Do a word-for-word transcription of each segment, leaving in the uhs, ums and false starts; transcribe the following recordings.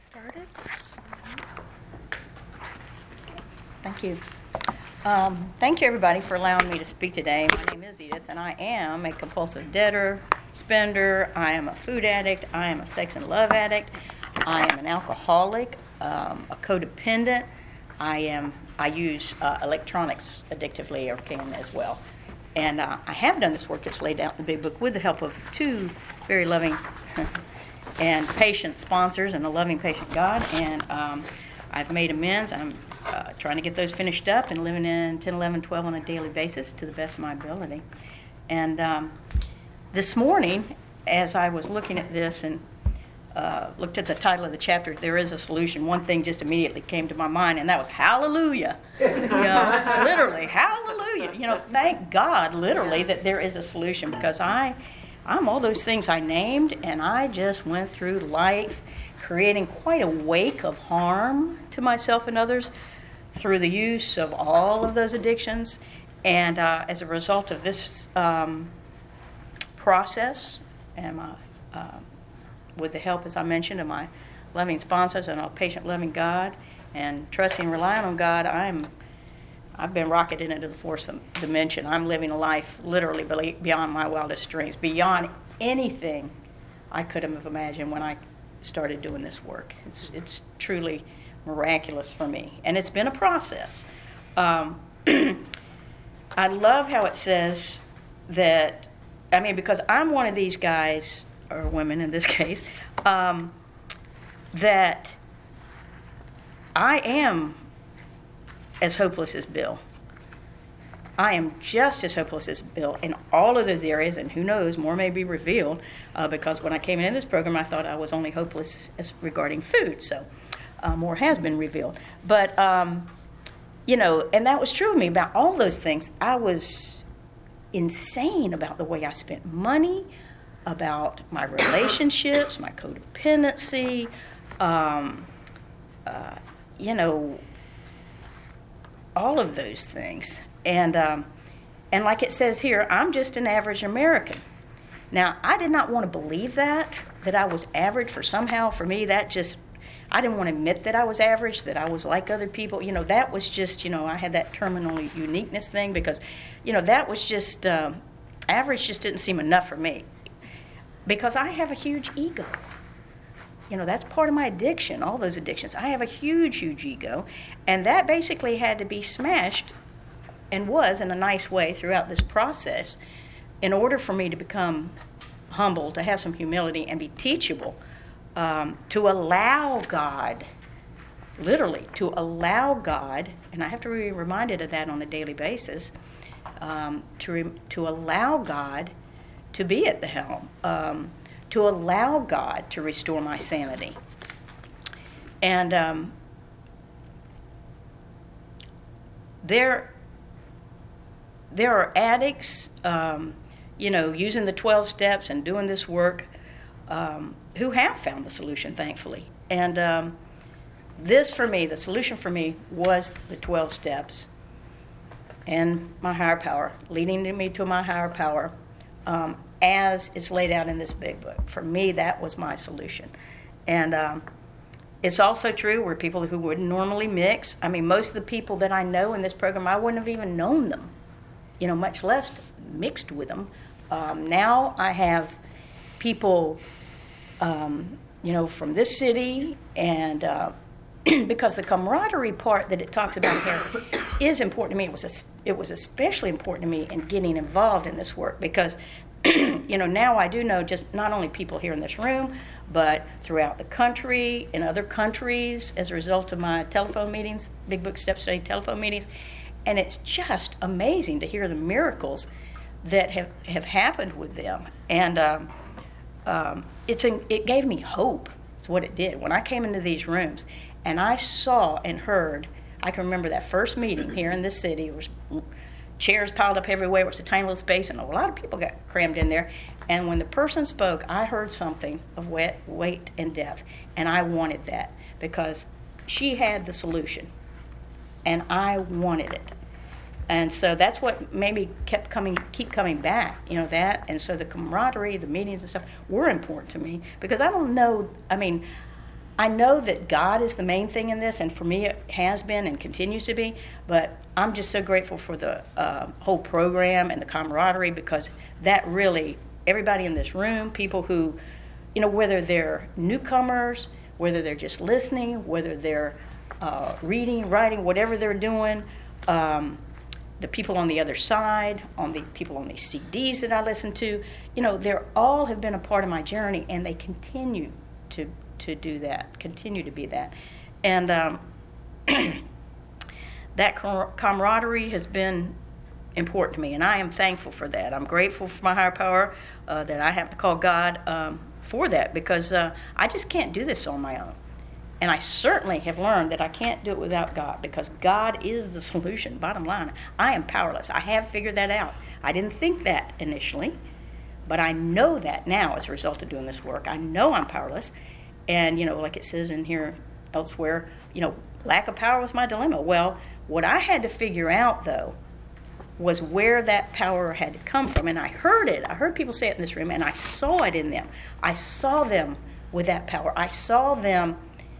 started. Thank you. Um, thank you, everybody, for allowing me to speak today. My name is Edith, and I am a compulsive debtor, spender. I am a food addict. I am a sex and love addict. I am an alcoholic, um, a codependent. I am. I use uh, electronics addictively, or can as well. And uh, I have done this work that's laid out in the Big Book with the help of two very loving and patient sponsors and a loving patient God. And um, I've made amends. I'm uh, trying to get those finished up and living in ten, eleven, twelve on a daily basis to the best of my ability. And um, this morning, as I was looking at this and uh, looked at the title of the chapter, There is a Solution, one thing just immediately came to my mind, and that was hallelujah. You know, literally, hallelujah. You know, thank God, literally, that there is a solution, because I, I'm all those things I named, and I just went through life creating quite a wake of harm to myself and others through the use of all of those addictions. And uh, as a result of this um, process, and my, uh, with the help, as I mentioned, of my loving sponsors and a patient-loving God, and trusting and relying on God, I'm, I've been rocketed into the fourth dimension. I'm living a life literally beyond my wildest dreams, beyond anything I could have imagined when I started doing this work. It's it's truly miraculous for me, and it's been a process. Um, I love how it says that, I mean, because I'm one of these guys, or women in this case, um, that I am as hopeless as Bill. I am just as hopeless as Bill in all of those areas, and who knows, more may be revealed, uh, because when I came into this program, I thought I was only hopeless as regarding food, so uh, more has been revealed. But, um, you know, and that was true of me about all those things. I was insane about the way I spent money, about my relationships, my codependency, um, uh, you know, all of those things. And um, and like it says here, I'm just an average American. Now, I did not want to believe that, that I was average, for somehow, for me, that just, I didn't want to admit that I was average, that I was like other people. You know, that was just, you know, I had that terminal uniqueness thing, because, you know, that was just, uh, average just didn't seem enough for me. Because I have a huge ego. You know, that's part of my addiction, all those addictions. I have a huge, huge ego, and that basically had to be smashed, and was in a nice way throughout this process, in order for me to become humble, to have some humility, and be teachable, um, to allow God, literally, to allow God, and I have to be reminded of that on a daily basis, um, to re- to allow God to be at the helm, um, to allow God to restore my sanity. And um, there, there are addicts, um, you know, using the twelve steps and doing this work, um, who have found the solution, thankfully. And um, this, for me, the solution for me was the twelve steps and my higher power, leading me to my higher power, um, as it's laid out in this big book. For me, that was my solution. And um, it's also true where people who wouldn't normally mix, I mean, most of the people that I know in this program, I wouldn't have even known them, you know, much less mixed with them. Um, now I have people, um, you know, from this city, and uh, because the camaraderie part that it talks about here is important to me. It was a, it was especially important to me in getting involved in this work, because you know, now I do know just not only people here in this room, but throughout the country, in other countries, as a result of my telephone meetings, Big Book Step Study telephone meetings. And it's just amazing to hear the miracles that have, have happened with them. And um, um, it's an, it gave me hope. That's what it did. When I came into these rooms and I saw and heard, I can remember that first meeting here in this city. It was chairs piled up everywhere. It was a tiny little space, and a lot of people got crammed in there. And when the person spoke, I heard something of weight, weight and depth, and I wanted that, because she had the solution, and I wanted it. And so that's what made me kept coming, keep coming back, you know, that. And so the camaraderie, the meetings and stuff were important to me, because I don't know, I mean, I know that God is the main thing in this, and for me it has been and continues to be, but I'm just so grateful for the uh, whole program and the camaraderie, because that really, everybody in this room, people who, you know, whether they're newcomers, whether they're just listening, whether they're uh, reading, writing, whatever they're doing, um, the people on the other side, on the people on these C Ds that I listen to, you know, they're all have been a part of my journey, and they continue to to do that, continue to be that. And um, that camaraderie has been important to me, and I am thankful for that. I'm grateful for my higher power uh, that I have to call God um, for that, because uh, I just can't do this on my own. And I certainly have learned that I can't do it without God, because God is the solution. Bottom line, I am powerless. I have figured that out. I didn't think that initially, but I know that now as a result of doing this work. I know I'm powerless. And, you know, like it says in here elsewhere, you know, lack of power was my dilemma. Well, what I had to figure out, though, was where that power had to come from. And I heard it. I heard people say it in this room, and I saw it in them. I saw them with that power. I saw them,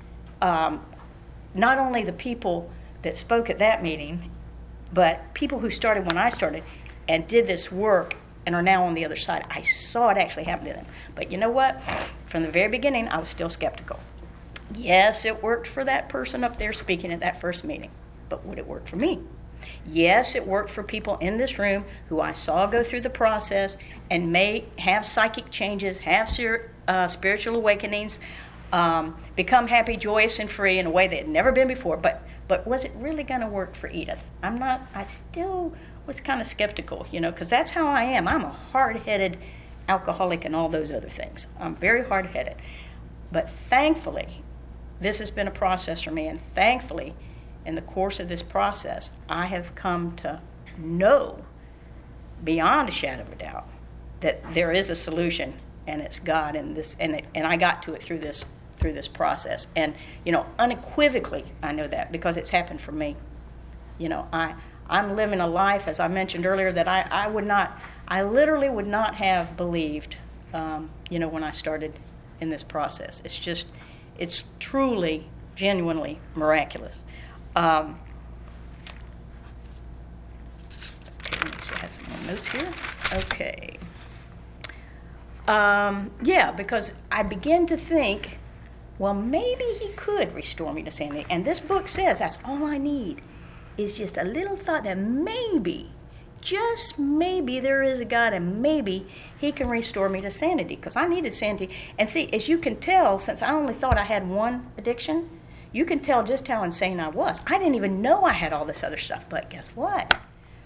um, not only the people that spoke at that meeting, but people who started when I started and did this work and are now on the other side. I saw it actually happen to them. But you know what? From the very beginning, I was still skeptical. Yes, it worked for that person up there speaking at that first meeting, but would it work for me? Yes, it worked for people in this room who I saw go through the process and may have psychic changes, have uh, spiritual awakenings, um, become happy, joyous, and free in a way they had never been before. But but was it really going to work for Edith? I'm not, I still was kind of skeptical, you know, because that's how I am. I'm a hard-headed alcoholic and all those other things. I'm very hard-headed. But thankfully, this has been a process for me, and thankfully, in the course of this process, I have come to know beyond a shadow of a doubt that there is a solution, and it's God, and this, and it, and I got to it through this through this process. And you know, unequivocally, I know that because it's happened for me. You know, I I'm living a life, as I mentioned earlier, that I, I would not, I literally would not have believed, um, you know, when I started in this process. It's just, it's truly, genuinely miraculous. Um, let me see, I have some more notes here. Okay. Um, yeah, because I began to think, well, maybe he could restore me to sanity. And this book says that's all I need, is just a little thought that maybe, just maybe there is a God, and maybe he can restore me to sanity, because I needed sanity. And see, as you can tell, since I only thought I had one addiction, you can tell just how insane I was. I didn't even know I had all this other stuff, but guess what?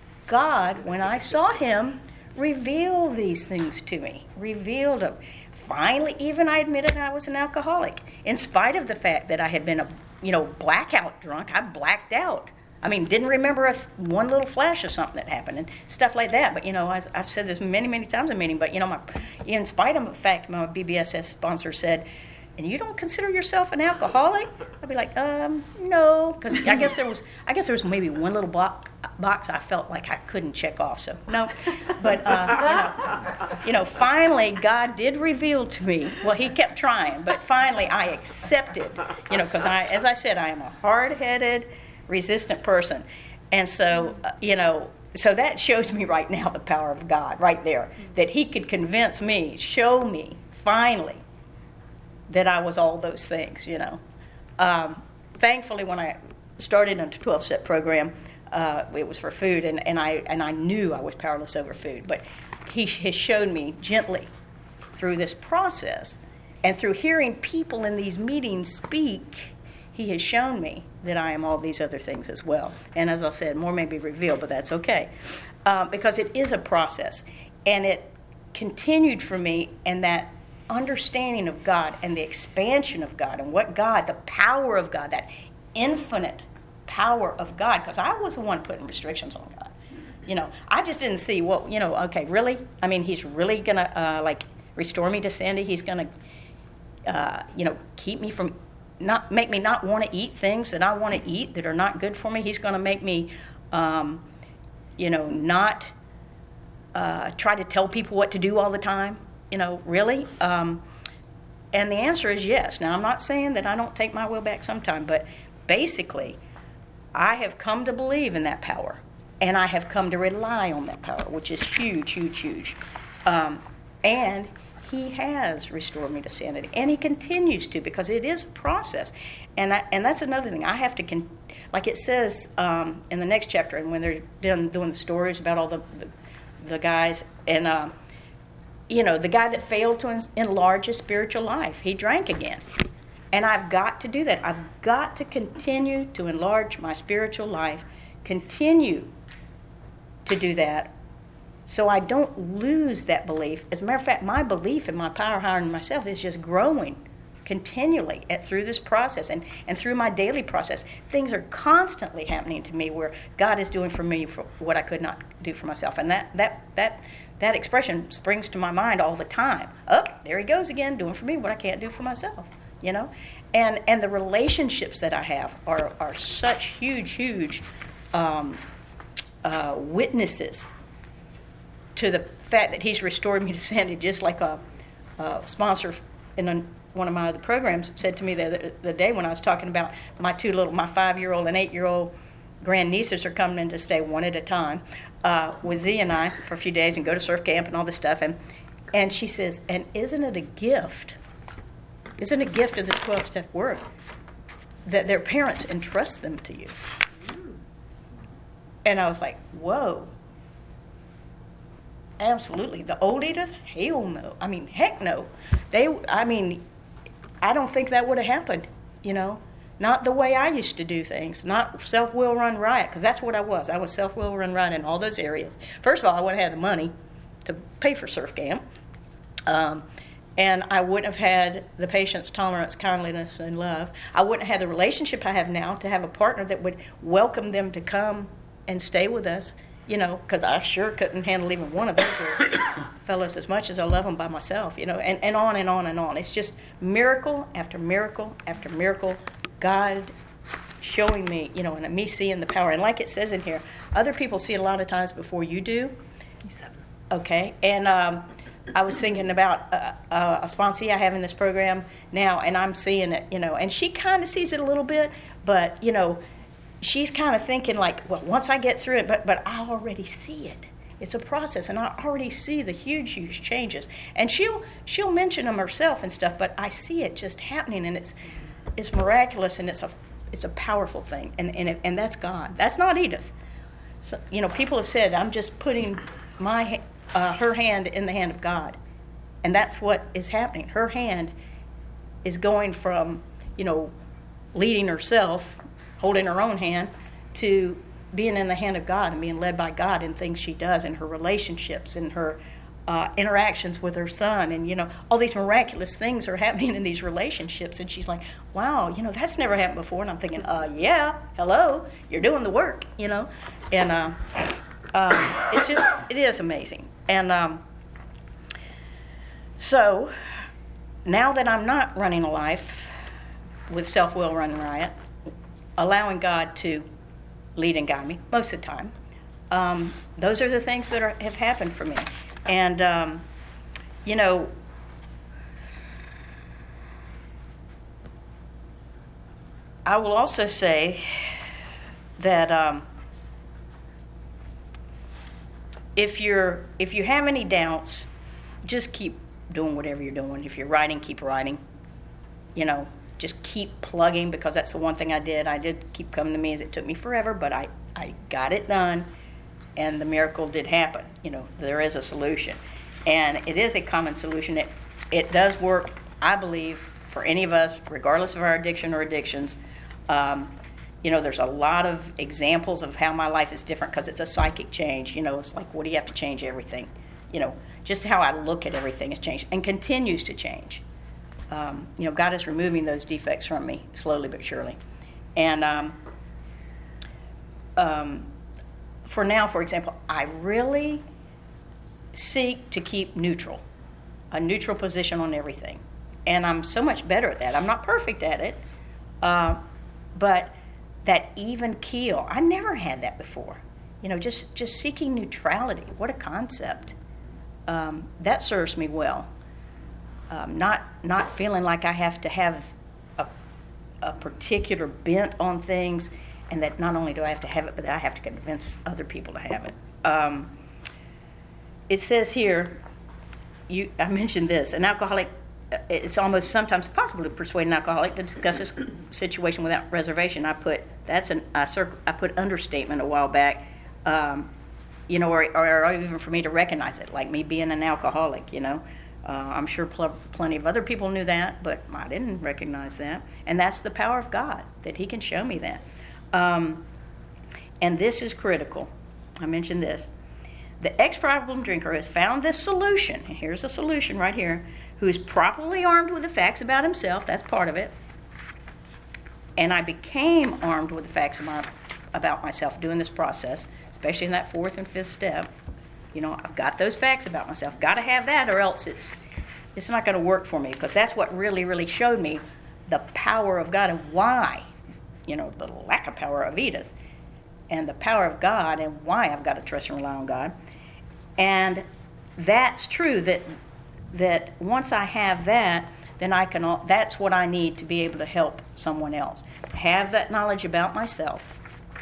God, when I saw him, revealed these things to me, revealed them. Finally, even I admitted I was an alcoholic, in spite of the fact that I had been a, you know, blackout drunk. I blacked out. I mean, didn't remember a, one little flash of something that happened and stuff like that. But, you know, I, I've said this many, many times in meeting, but, you know, my, in spite of the fact my B B S S sponsor said, and you don't consider yourself an alcoholic? I'd be like, um, no, because I guess there was, I guess there was maybe one little block, box I felt like I couldn't check off. So no, but uh, you know, you know, finally God did reveal to me. Well, he kept trying, but finally I accepted. You know, because I, as I said, I am a hard-headed, resistant person, and so uh, you know, so that shows me right now the power of God, right there, that he could convince me, show me, finally, that I was all those things, you know. Um, thankfully, when I started a twelve-step program, uh, it was for food, and, and I and I knew I was powerless over food. But he has shown me gently through this process, and through hearing people in these meetings speak, he has shown me that I am all these other things as well. And as I said, more may be revealed, but that's okay, um, because it is a process, and it continued for me, and that understanding of God and the expansion of God and what God, the power of God, that infinite power of God, because I was the one putting restrictions on God. You know, I just didn't see, well, you know, okay, really? I mean, he's really going to, uh, like, restore me to sanity. He's going to, uh, you know, keep me from, not make me not want to eat things that I want to eat that are not good for me. He's going to make me, um, you know, not uh, try to tell people what to do all the time. You know, really? Um, And the answer is yes. Now, I'm not saying that I don't take my will back sometime, but basically, I have come to believe in that power, and I have come to rely on that power, which is huge, huge, huge. Um, and he has restored me to sanity, and he continues to, because it is a process. And I, and that's another thing. I have to, con- like it says um, in the next chapter, and when they're done doing the stories about all the the, the guys, and uh, you know, the guy that failed to en- enlarge his spiritual life, he drank again. And I've got to do that. I've got to continue to enlarge my spiritual life, continue to do that, so I don't lose that belief. As a matter of fact, my belief in my power higher than myself is just growing continually at, through this process and, and through my daily process. Things are constantly happening to me where God is doing for me for what I could not do for myself. And that that that that expression springs to my mind all the time. Oh, there he goes again, doing for me what I can't do for myself. You know? And and the relationships that I have are, are such huge, huge um, uh, witnesses to the fact that he's restored me to sanity, just like a, a sponsor in a, one of my other programs said to me the, the, the day when I was talking about my two little, my five-year-old and eight-year-old grandnieces are coming in to stay one at a time uh, with Z and I for a few days and go to surf camp and all this stuff. And, and she says, and isn't it a gift? Isn't it a gift of this twelve-step work that their parents entrust them to you? And I was like, whoa. Absolutely. The old Edith? Hell no. I mean, heck no. They, I mean, I don't think that would have happened, you know. Not the way I used to do things. Not self-will run riot, because that's what I was. I was self-will run riot in all those areas. First of all, I wouldn't have had the money to pay for surf camp. Um, and I wouldn't have had the patience, tolerance, kindliness, and love. I wouldn't have had the relationship I have now to have a partner that would welcome them to come and stay with us. You know, because I sure couldn't handle even one of those fellows as much as I love them by myself, you know, and, and on and on and on. It's just miracle after miracle after miracle, God showing me, you know, and me seeing the power. And like it says in here, other people see it a lot of times before you do. Okay, and um, I was thinking about uh, uh, a sponsee I have in this program now, and I'm seeing it, you know, and she kind of sees it a little bit, but, you know, she's kind of thinking like, well, once I get through it, but but I already see it. It's a process, and I already see the huge, huge changes. And she'll she'll mention them herself and stuff, but I see it just happening, and it's it's miraculous, and it's a it's a powerful thing, and and it, and that's God. That's not Edith. So, you know, people have said I'm just putting my uh, her hand in the hand of God, and that's what is happening. Her hand is going from, you know, leading herself, holding her own hand, to being in the hand of God and being led by God in things she does, in her relationships, in her uh, interactions with her son, and, you know, all these miraculous things are happening in these relationships. And she's like, wow, you know, that's never happened before. And I'm thinking, uh, yeah, hello, you're doing the work, you know. And uh, uh, it's just, it is amazing. And um, so now that I'm not running a life with self-will run riot, allowing God to lead and guide me most of the time, um, those are the things that are, have happened for me. And, um, you know, I will also say that um, if you're if you have any doubts, just keep doing whatever you're doing. If you're writing, keep writing. You know, just keep plugging, because that's the one thing I did. I did keep coming to me. As it took me forever, but I, I got it done, and the miracle did happen. You know, there is a solution, and it is a common solution. It, it does work, I believe, for any of us, regardless of our addiction or addictions. Um, you know, there's a lot of examples of how my life is different because it's a psychic change. You know, it's like, what do you have to change everything? You know, just how I look at everything has changed and continues to change. Um, you know, God is removing those defects from me slowly but surely. And um, um, for now, for example, I really seek to keep neutral, a neutral position on everything. And I'm so much better at that. I'm not perfect at it, uh, but that even keel, I never had that before. You know, just, just seeking neutrality. What a concept. Um, that serves me well. Um, not not feeling like I have to have a, a particular bent on things, and that not only do I have to have it, but that I have to convince other people to have it. Um, it says here, you, I mentioned this, an alcoholic, it's almost sometimes possible to persuade an alcoholic to discuss this situation without reservation. I put, that's an, I, circ, I put understatement a while back, um, you know, or, or, or even for me to recognize it, like me being an alcoholic, you know. Uh, I'm sure pl- plenty of other people knew that, but I didn't recognize that. And that's the power of God, that he can show me that. Um, and this is critical. I mentioned this. The ex-problem drinker has found this solution, and here's the solution right here, who is properly armed with the facts about himself, that's part of it. And I became armed with the facts about, about myself doing this process, especially in that fourth and fifth step. You know, I've got those facts about myself. Got to have that, or else it's it's not going to work for me, because that's what really, really showed me the power of God and why, you know, the lack of power of Edith, and the power of God and why I've got to trust and rely on God. And that's true, that that once I have that, then I can, that's what I need to be able to help someone else. Have that knowledge about myself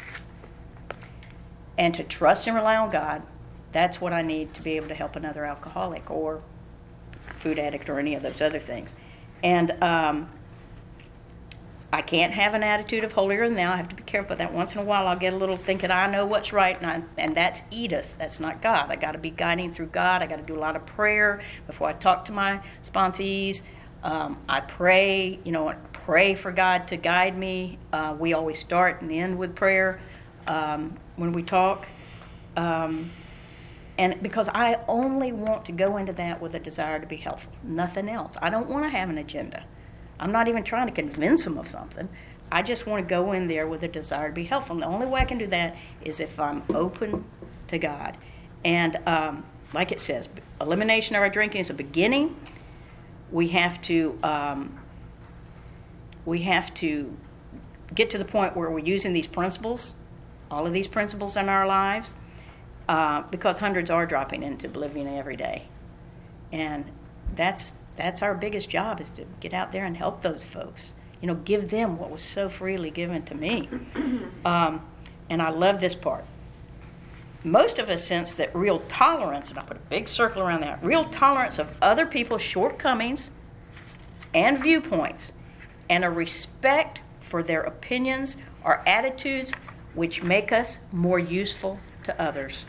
and to trust and rely on God. That's what I need to be able to help another alcoholic or food addict or any of those other things. And um, I can't have an attitude of holier than thou. I have to be careful with that. Once in a while I'll get a little thinking I know what's right, and, I, and that's Edith. That's not God. I got to be guiding through God. I got to do a lot of prayer before I talk to my sponsees. Um, I pray, you know, pray for God to guide me. Uh, we always start and end with prayer um, when we talk. Um, And because I only want to go into that with a desire to be helpful, nothing else. I don't want to have an agenda. I'm not even trying to convince them of something. I just want to go in there with a desire to be helpful. And the only way I can do that is if I'm open to God. And um, like it says, elimination of our drinking is a beginning. We have to um, we have to get to the point where we're using these principles, all of these principles in our lives. Uh, because hundreds are dropping into oblivion every day. And that's that's our biggest job, is to get out there and help those folks. You know, give them what was so freely given to me. Um, and I love this part. Most of us sense that real tolerance, and I put a big circle around that, real tolerance of other people's shortcomings and viewpoints, and a respect for their opinions or attitudes which make us more useful to others.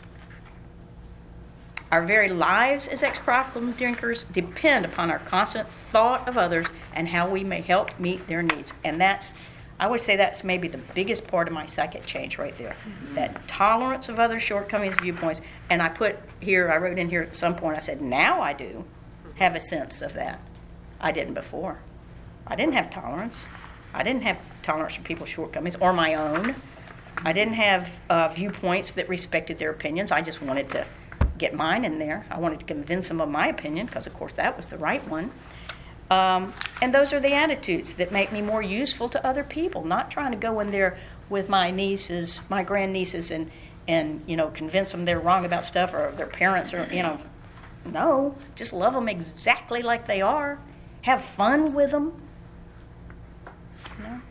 Our very lives as ex-problem drinkers depend upon our constant thought of others and how we may help meet their needs. And that's, I would say that's maybe the biggest part of my psychic change right there. Mm-hmm. That tolerance of other shortcomings, viewpoints. And I put here, I wrote in here at some point, I said, now I do have a sense of that. I didn't before. I didn't have tolerance. I didn't have tolerance for people's shortcomings or my own. I didn't have uh, viewpoints that respected their opinions. I just wanted to get mine in there. I wanted to convince them of my opinion, because of course that was the right one. Um, and those are the attitudes that make me more useful to other people. Not trying to go in there with my nieces, my grandnieces, and and you know convince them they're wrong about stuff, or their parents, or you know, no, just love them exactly like they are. Have fun with them. You know?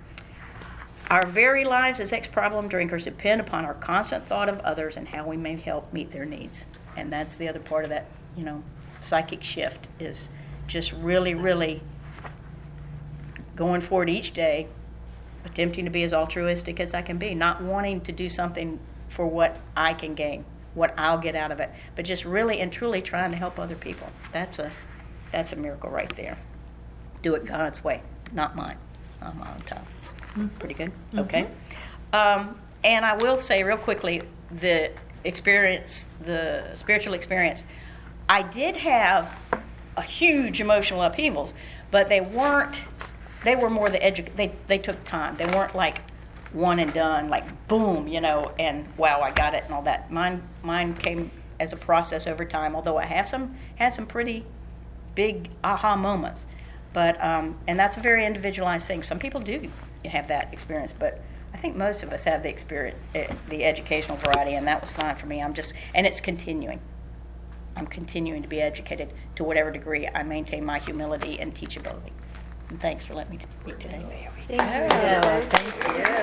Our very lives as ex-problem drinkers depend upon our constant thought of others and how we may help meet their needs. And that's the other part of that, you know, psychic shift, is just really, really going forward each day, attempting to be as altruistic as I can be, not wanting to do something for what I can gain, what I'll get out of it, but just really and truly trying to help other people. That's a, that's a miracle right there. Do it God's way, not mine, not my own time. Pretty good. Okay. Mm-hmm. Um, and I will say real quickly, the experience, the spiritual experience, I did have a huge emotional upheavals, but they weren't, they were more the edu- they, they took time. They weren't like one and done, like boom, you know, and wow, I got it and all that. Mine, mine came as a process over time, although I have some, had some pretty big aha moments. But, um, and that's a very individualized thing. Some people do have that experience, but I think most of us have the experience, the educational variety, and that was fine for me. I'm just, and it's continuing. I'm continuing to be educated to whatever degree I maintain my humility and teachability. And thanks for letting me speak today. Thank you. Thank you.